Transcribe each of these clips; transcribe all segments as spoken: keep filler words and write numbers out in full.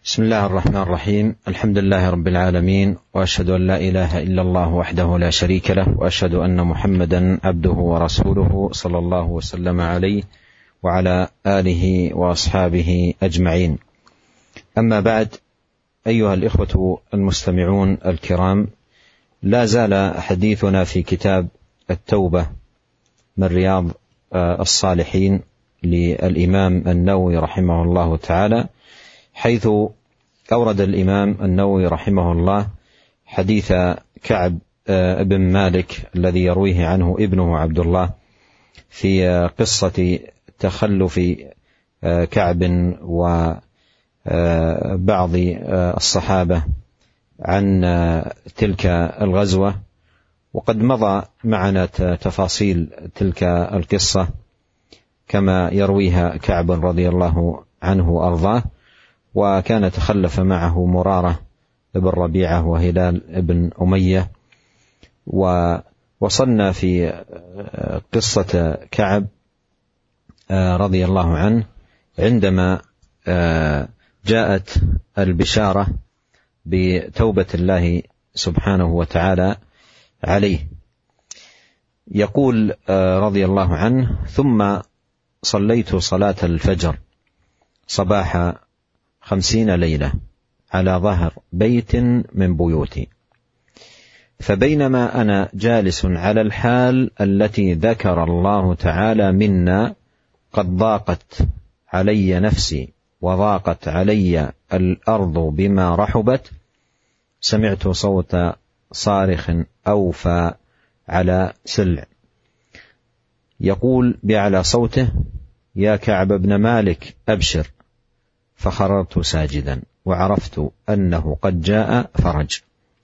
بسم الله الرحمن الرحيم. الحمد لله رب العالمين، وأشهد أن لا إله إلا الله وحده لا شريك له، وأشهد أن محمدا عبده ورسوله صلى الله وسلم عليه وعلى آله وأصحابه أجمعين. أما بعد، أيها الإخوة المستمعون الكرام، لا زال حديثنا في كتاب التوبة من رياض الصالحين للإمام النووي رحمه الله تعالى، حيث أورد الإمام النووي رحمه الله حديث كعب بن مالك الذي يرويه عنه ابنه عبد الله في قصة تخلف كعب وبعض الصحابة عن تلك الغزوة. وقد مضى معنا تفاصيل تلك القصة كما يرويها كعب رضي الله عنه وأرضاه. وكان تخلف معه مرارة بن ربيعة وهلال بن أمية. ووصلنا في قصة كعب رضي الله عنه عندما جاءت البشارة بتوبة الله سبحانه وتعالى عليه. يقول رضي الله عنه: ثم صليت صلاة الفجر صباح خمسين ليلة على ظهر بيت من بيوتي، فبينما أنا جالس على الحال التي ذكر الله تعالى منا قد ضاقت علي نفسي وضاقت علي الأرض بما رحبت، سمعت صوت صارخ أوفى على سلع يقول بأعلى صوته: يا كعب بن مالك أبشر. فخررت ساجدا وعرفت أنه قد جاء فرج.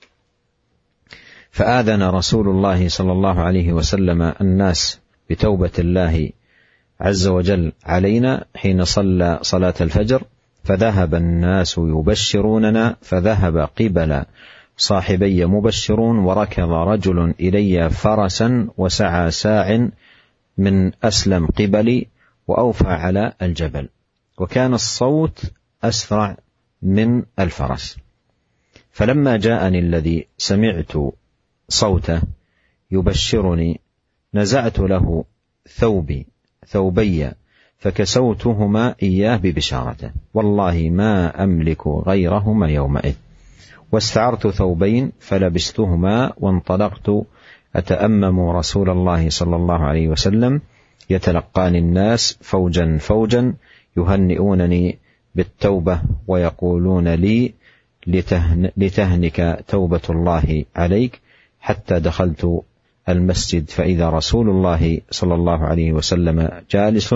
فآذن رسول الله صلى الله عليه وسلم الناس بتوبة الله عز وجل علينا حين صلى صلاة الفجر، فذهب الناس يبشروننا، فذهب قبل صاحبي مبشرون، وركض رجل إلي فرسا وسعى ساع من أسلم قبلي وأوفى على الجبل، وكان الصوت أسرع من الفرس. فلما جاءني الذي سمعت صوته يبشرني نزعت له ثوبي ثوبي فكسوتهما إياه ببشارته، والله ما أملك غيرهما يومئذ، واستعرت ثوبين فلبستهما وانطلقت أتأمم رسول الله صلى الله عليه وسلم يتلقاني الناس فوجا فوجا يهنئونني بالتوبة ويقولون لي لتهن لتهنك توبة الله عليك، حتى دخلت المسجد فإذا رسول الله صلى الله عليه وسلم جالس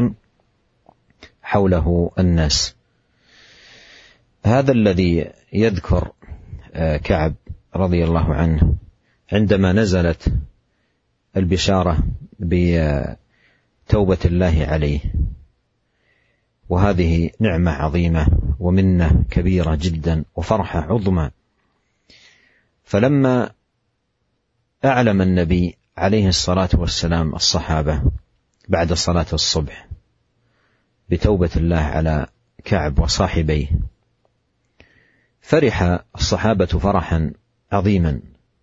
حوله الناس. هذا الذي يذكر كعب رضي الله عنه عندما نزلت البشارة بتوبة الله عليه، وهذه نعمة عظيمة ومنة كبيرة جدا وفرحة عظمى. فلما أعلم النبي عليه الصلاة والسلام الصحابة بعد صلاة الصبح بتوبة الله على كعب وصاحبيه، فرح الصحابة فرحا عظيما،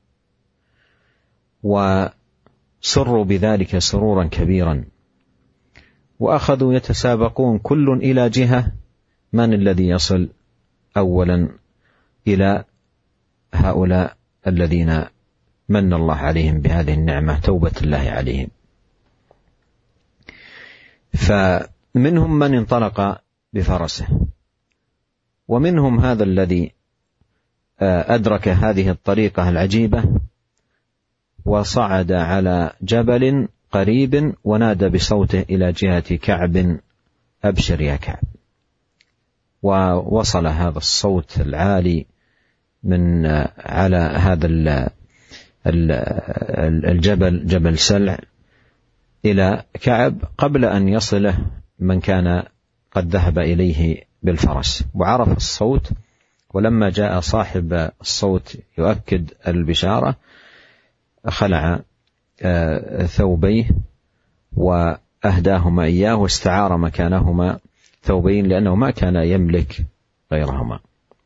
وسروا بذلك سرورا كبيرا، وأخذوا يتسابقون كل إلى جهة من الذي يصل أولا إلى هؤلاء الذين من الله عليهم بهذه النعمة توبة الله عليهم. فمنهم من انطلق بفرسه، ومنهم هذا الذي أدرك هذه الطريقة العجيبة وصعد على جبل قريب ونادى بصوته إلى جهة كعب: أبشر يا كعب. ووصل هذا الصوت العالي من على هذا الجبل جبل سلع إلى كعب قبل أن يصله من كان قد ذهب إليه بالفرس، وعرف الصوت. ولما جاء صاحب الصوت يؤكد البشارة خلع ثوبيه وأهداهما إياه واستعار مكانهما ثوبين، لأنه ما كان يملك غيرهما.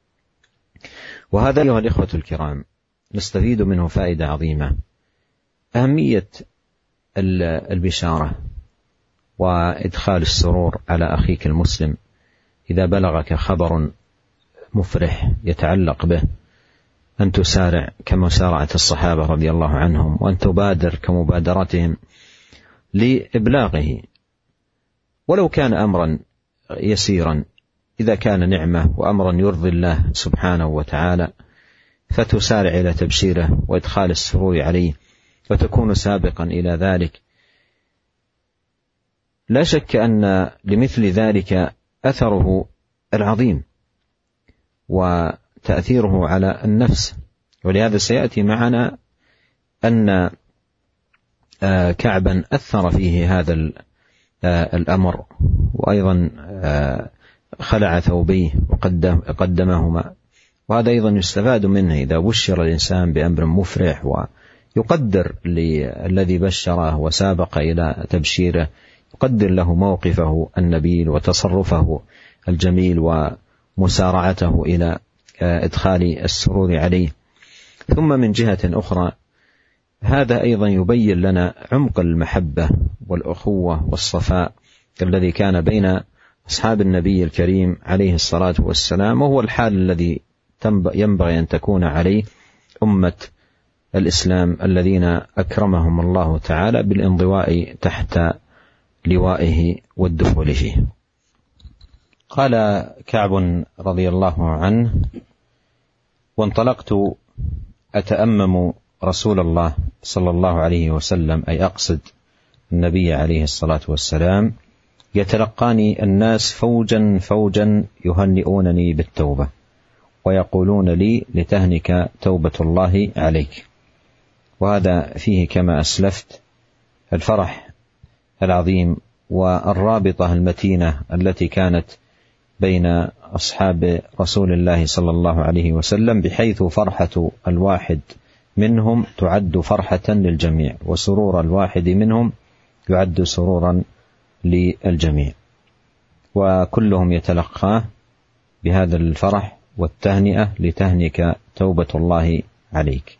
وهذا أيها الإخوة الكرام نستفيد منه فائدة عظيمة، أهمية البشارة وإدخال السرور على أخيك المسلم إذا بلغك خبر مفرح يتعلق به، أن تسارع كمسارعة الصحابة رضي الله عنهم، وأن تبادر كمبادرتهم لإبلاغه، ولو كان أمرا يسيرا. إذا كان نعمة وأمرا يرضي الله سبحانه وتعالى فتسارع إلى تبشيره وإدخال السرور عليه وتكون سابقا إلى ذلك. لا شك أن لمثل ذلك أثره العظيم وتأثيره على النفس، ولهذا سيأتي معنا أن كعبا أثر فيه هذا الأمر، وأيضا خلع ثوبيه وقدمهما، وهذا أيضا يستفاد منه إذا بشر الإنسان بأمر مفرح ويقدر للذي بشره وسابق إلى تبشيره، يقدر له موقفه النبيل وتصرفه الجميل ومسارعته إلى إدخال السرور عليه. ثم من جهة أخرى هذا أيضا يبين لنا عمق المحبة والأخوة والصفاء الذي كان بين أصحاب النبي الكريم عليه الصلاة والسلام، وهو الحال الذي ينبغي أن تكون عليه أمة الإسلام الذين أكرمهم الله تعالى بالانضواء تحت لوائه والدخول فيه. قال كعب رضي الله عنه: وانطلقت أتأمم رسول الله صلى الله عليه وسلم، أي أقصد النبي عليه الصلاة والسلام، يتلقاني الناس فوجا فوجا يهنئونني بالتوبة ويقولون لي لتهنك توبة الله عليك. وهذا فيه كما أسلفت الفرح العظيم والرابطة المتينة التي كانت بين أصحاب رسول الله صلى الله عليه وسلم، بحيث فرحة الواحد منهم تعد فرحة للجميع، وسرور الواحد منهم يعد سرورا للجميع، وكلهم يتلقاه بهذا الفرح والتهنئة لتهنك توبة الله عليك.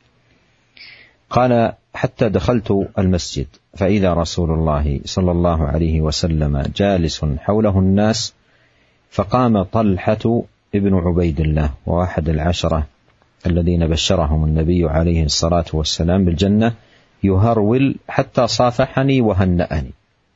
قال: حتى دخلت المسجد فإذا رسول الله صلى الله عليه وسلم جالس حوله الناس، فقام طلحة ابن عبيد الله وواحد العشرة الذين بشرهم النبي عليه الصلاة والسلام بالجنة يهرول حتى صافحني وهنأني.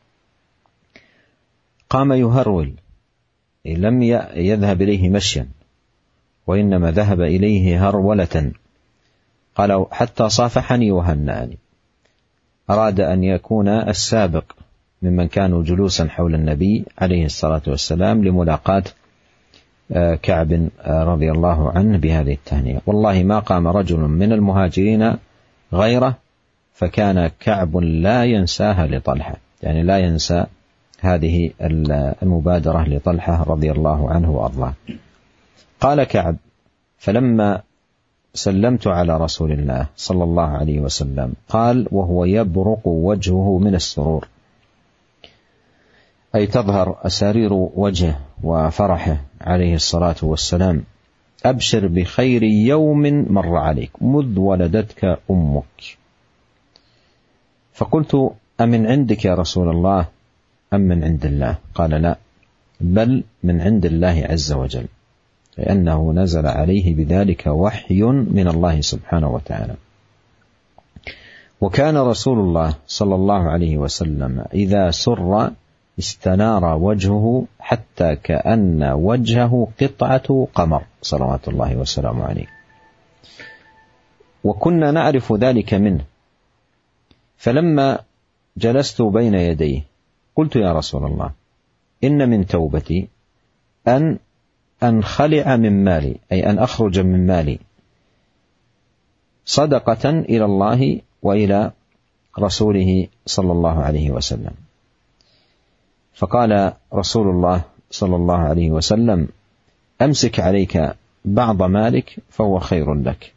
قام يهرول، لم يذهب إليه مشيا وإنما ذهب إليه هرولة. قال: حتى صافحني وهنأني، أراد أن يكون السابق ممن كانوا جلوسا حول النبي عليه الصلاة والسلام لملاقاة كعب رضي الله عنه بهذه التهنئة. والله ما قام رجل من المهاجرين غيره، فكان كعب لا ينساها لطلحة، يعني لا ينسى هذه المبادرة لطلحة رضي الله عنه وأرضاه. قال كعب: فلما سلمت على رسول الله صلى الله عليه وسلم قال وهو يبرق وجهه من السرور، أي تظهر أسارير وجهه وفرحه عليه الصلاة والسلام: أبشر بخير يوم مر عليك مذ ولدتك أمك. فقلت: أمن عندك يا رسول الله أم من عند الله؟ قال: لا، بل من عند الله عز وجل، لأنه نزل عليه بذلك وحي من الله سبحانه وتعالى. وكان رسول الله صلى الله عليه وسلم إذا سر استنار وجهه حتى كأن وجهه قطعة قمر صلوات الله وسلامه عليه، وكنا نعرف ذلك منه. فلما جلست بين يديه قلت: يا رسول الله، إن من توبتي أن أنخلع من مالي، أي أن أخرج من مالي صدقة إلى الله وإلى رسوله صلى الله عليه وسلم. فقال رسول الله صلى الله عليه وسلم: أمسك عليك بعض مالك فهو خير لك.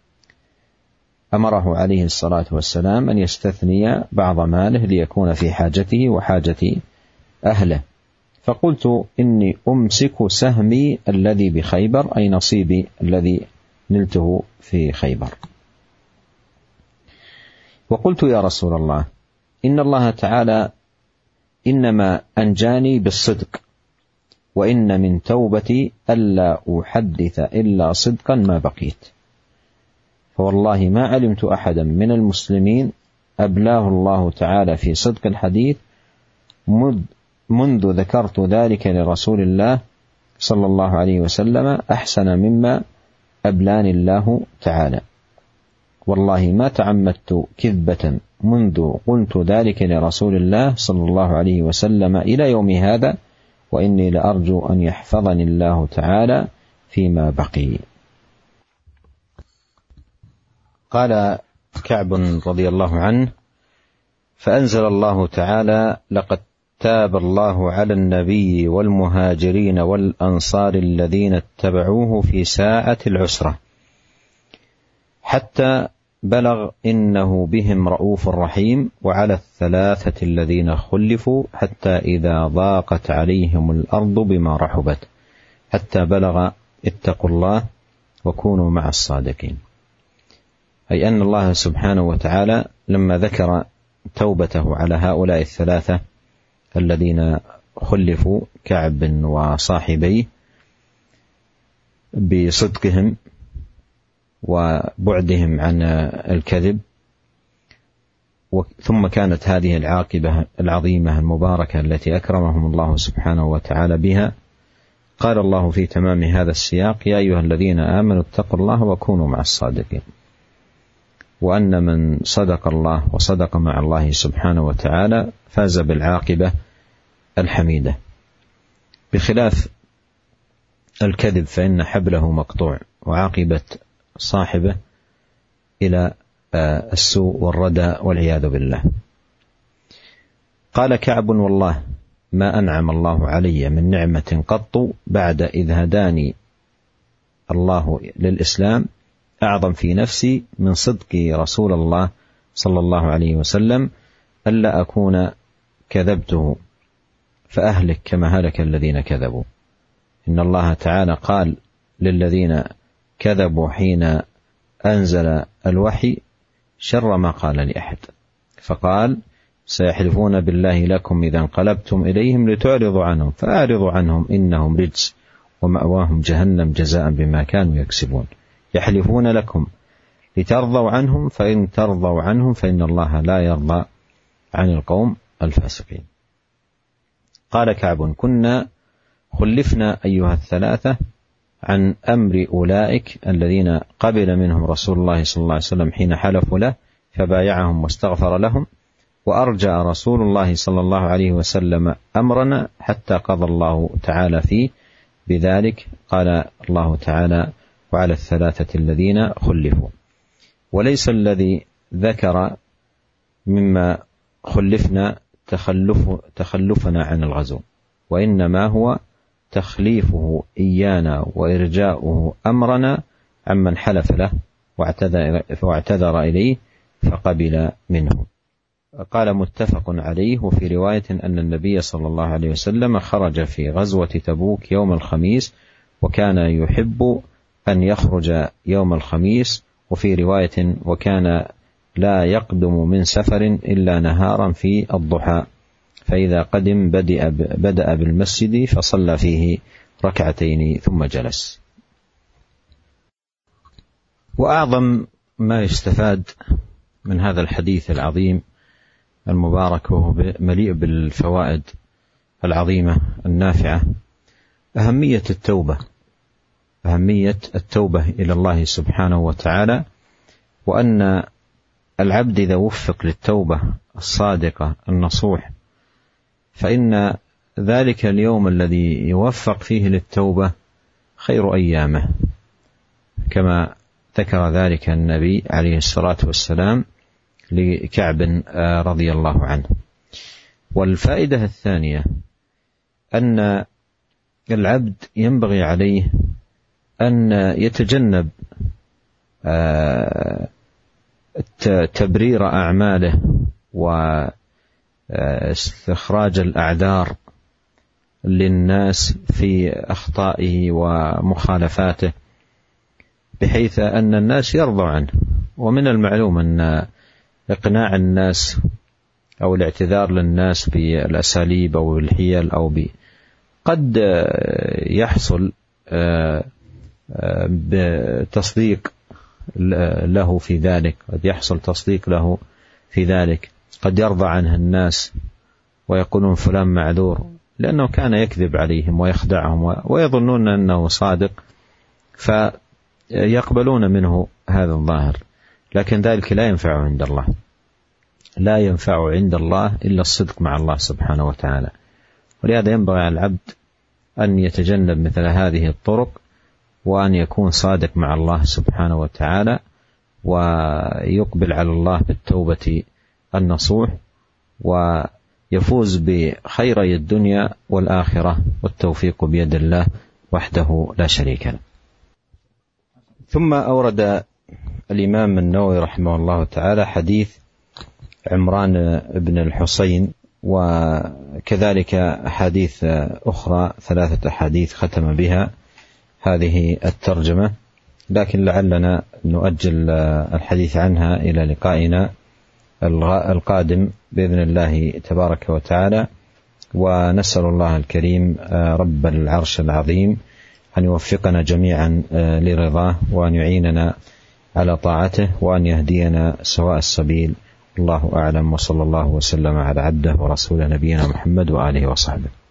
أمره عليه الصلاة والسلام أن يستثني بعض ماله ليكون في حاجته وحاجة أهله. فقلت: إني أمسك سهمي الذي بخيبر، أي نصيبي الذي نلته في خيبر. وقلت يا رسول الله إن الله تعالى إنما أنجاني بالصدق، وإن من توبتي ألا أحدث إلا صدقا ما بقيت، فوالله ما علمت أحدا من المسلمين أبلاه الله تعالى في صدق الحديث منذ ذكرت ذلك لرسول الله صلى الله عليه وسلم أحسن مما أبلاني الله تعالى. والله ما تعمدت كذبة منذ قلت ذلك لرسول الله صلى الله عليه وسلم إلى يوم هذا، وإني لأرجو أن يحفظني الله تعالى فيما بقي. قال كعب رضي الله عنه: فأنزل الله تعالى: لقد تاب الله على النبي والمهاجرين والأنصار الذين اتبعوه في ساعة العسرة حتى بلغ إنه بهم رؤوف رحيم، وعلى الثلاثة الذين خلفوا حتى إذا ضاقت عليهم الأرض بما رحبت حتى بلغ اتقوا الله وكونوا مع الصادقين. أي أن الله سبحانه وتعالى لما ذكر توبته على هؤلاء الثلاثة الذين خلفوا كعب وصاحبيه بصدقهم وبعدهم عن الكذب، ثم كانت هذه العاقبة العظيمة المباركة التي أكرمهم الله سبحانه وتعالى بها، قال الله في تمام هذا السياق: يا أيها الذين آمنوا اتقوا الله وكونوا مع الصادقين. وأن من صدق الله وصدق مع الله سبحانه وتعالى فاز بالعاقبة الحميدة، بخلاف الكذب فإن حبله مقطوع وعاقبة صاحبه إلى السوء والردى والعياذ بالله. قال كعب: والله ما أنعم الله علي من نعمة قط بعد إذ هداني الله للإسلام أعظم في نفسي من صدقي رسول الله صلى الله عليه وسلم ألا أكون كذبته فأهلك كما هلك الذين كذبوا. إن الله تعالى قال للذين كذبوا حين أنزل الوحي شر ما قال لأحد، فقال: سيحلفون بالله لكم إذا انقلبتم إليهم لتعرضوا عنهم فأعرضوا عنهم إنهم رجس ومأواهم جهنم جزاء بما كانوا يكسبون. يحلفون لكم لترضوا عنهم فإن ترضوا عنهم فإن الله لا يرضى عن القوم الفاسقين. قال كعب: كنا خلفنا أيها الثلاثة عن أمر أولئك الذين قبل منهم رسول الله صلى الله عليه وسلم حين حلفوا له فبايعهم واستغفر لهم، وأرجع رسول الله صلى الله عليه وسلم أمرنا حتى قضى الله تعالى فيه بذلك. قال الله تعالى: وعلى الثلاثة الذين خلفوا. وليس الذي ذكر مما خلفنا تخلف تخلفنا عن الغزو، وإنما هو تخليفه إيانا وإرجاؤه أمرنا عمن حلف له واعتذر, واعتذر إليه فقبل منه. قال: متفق عليه. وفي رواية أن النبي صلى الله عليه وسلم خرج في غزوة تبوك يوم الخميس، وكان يحب أن يخرج يوم الخميس. وفي رواية: وكان لا يقدم من سفر إلا نهارا في الضحى، فإذا قدم بدأ بالمسجد فصلى فيه ركعتين ثم جلس. وأعظم ما يستفاد من هذا الحديث العظيم المبارك وهو مليء بالفوائد العظيمة النافعة أهمية التوبة، أهمية التوبة إلى الله سبحانه وتعالى، وأن العبد إذا وفق للتوبة الصادقة النصوح فإن ذلك اليوم الذي يوفق فيه للتوبة خير أيامه، كما ذكر ذلك النبي عليه الصلاة والسلام لكعب رضي الله عنه. والفائدة الثانية أن العبد ينبغي عليه أن يتجنب تبرير أعماله واستخراج الأعذار للناس في أخطائه ومخالفاته، بحيث أن الناس يرضوا عنه. ومن المعلوم أن إقناع الناس أو الاعتذار للناس بالأساليب أو الحيل أو ب قد يحصل بتصديق له في ذلك، قد يحصل تصديق له في ذلك، قد يرضى عنه الناس ويقولون فلان معذور، لأنه كان يكذب عليهم ويخدعهم ويظنون أنه صادق، فيقبلون منه هذا الظاهر. لكن ذلك لا ينفع عند الله، لا ينفع عند الله إلا الصدق مع الله سبحانه وتعالى. ولهذا ينبغي على العبد أن يتجنب مثل هذه الطرق، وأن يكون صادق مع الله سبحانه وتعالى، ويقبل على الله بالتوبة النصوح، ويفوز بخيري الدنيا والآخرة، والتوفيق بيد الله وحده لا شريك له. ثم أورد الإمام النووي رحمه الله تعالى حديث عمران بن الحصين، وكذلك أحاديث أخرى، ثلاثة أحاديث ختم بها هذه الترجمة، لكن لعلنا نؤجل الحديث عنها إلى لقائنا القادم بإذن الله تبارك وتعالى. ونسأل الله الكريم رب العرش العظيم أن يوفقنا جميعا لرضاه، وأن يعيننا على طاعته، وأن يهدينا سواء السبيل. الله أعلم، وصلى الله وسلم على عبده ورسوله نبينا محمد وآله وصحبه.